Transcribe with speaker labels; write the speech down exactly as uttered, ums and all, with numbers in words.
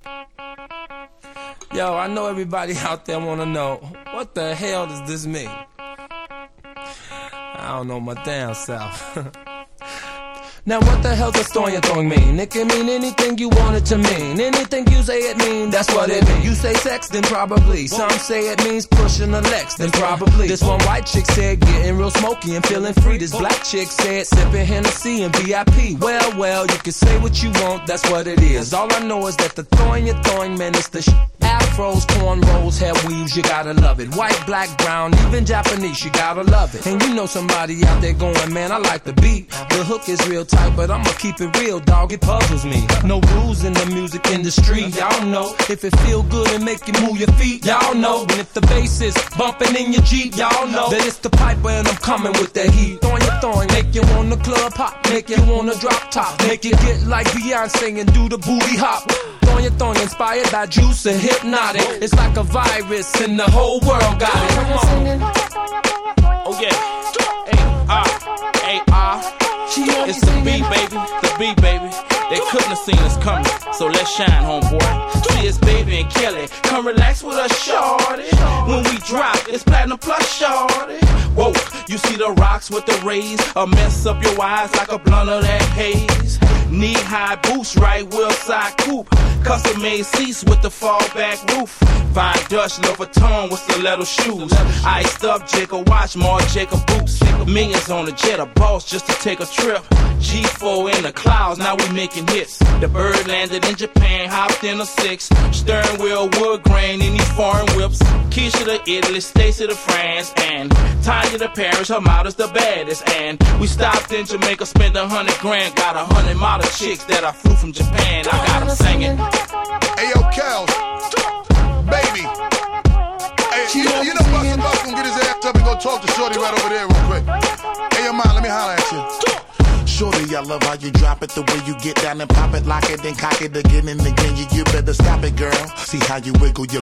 Speaker 1: Yo, I know everybody out there wanna know, what the hell does this mean? I don't know my damn self. Now what the hell does throwing throwing mean? It can mean anything you want it to mean. Anything you say it mean, that's what it mean. You say sex, then probably. Some say it means pushing the Lex, then probably. This one white chick said getting real smoky and feeling free. This black chick said sipping Hennessy and V I P. Well, well, you can say what you want, that's what it is. All I know is that the throwing you're throwing, man, it's the sh. Afros, cornrows, hair weaves, you gotta love it. White, black, brown, even Japanese, you gotta love it. And you know somebody out there going, man, I like the beat. The hook is real tight, but I'ma keep it real, dog, it puzzles me. No rules in the music industry, y'all know. If it feel good and make you move your feet, y'all know. And if the bass is bumping in your Jeep, y'all know that it's the piper and I'm coming with that heat. Throwing your throwing, make you wanna club hop, make you wanna drop top, make you get like Beyonce and do the booty hop. Throwing your throwing, inspired by Juice and Hypnotic. It's like a virus and the whole world got it. Come on.
Speaker 2: Oh yeah. A R A R. It's the B, baby. The B, baby. They couldn't have seen us coming, so let's shine, homeboy. See it's Baby and Kelly. Come relax with us, shorty. When we drop, it's platinum plus, shorty. Whoa, you see the rocks with the rays, or mess up your eyes like a blunt of that haze. Knee-high boots, right wheel side coupe. Custom-made seats with the fallback roof. Fine Dutch, Louboutin with stiletto shoes. Iced up Jacob watch, more Jacob boots. Millions on the jet, a boss just to take a trip. G four in the clouds, now we making hits. The bird landed in Japan, hopped in a six. Stern wheel, wood grain in these foreign whips. Keisha to Italy, Stacy to France, and Tanya to Paris, her mouth is the baddest. And we stopped in Jamaica, spent a hundred grand. Got a hundred model chicks that I flew from Japan. I got them singing.
Speaker 3: Hey yo, Cal, baby. Hey, you know, you know Busta Busta gonna get his ass up and go talk to Shorty right over there real quick. Hey yo, man, let me holler at you.
Speaker 4: Shorty, I love how you drop it, the way you get down and pop it, lock it, then cock it again and again. You, you better stop it, girl. See how you wiggle your